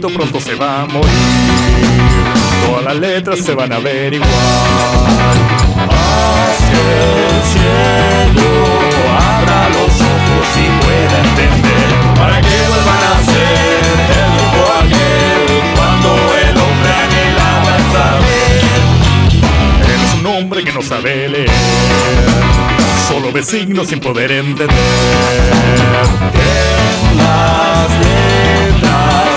escrito pronto se va a morir. Todas las letras se van a ver igual. Hacia el cielo, abra los ojos y pueda entender, para que vuelvan a ser el grupo aquel, cuando el hombre anhelaba el saber. Él es un hombre que no sabe leer, solo ve signos sin poder entender. En las letras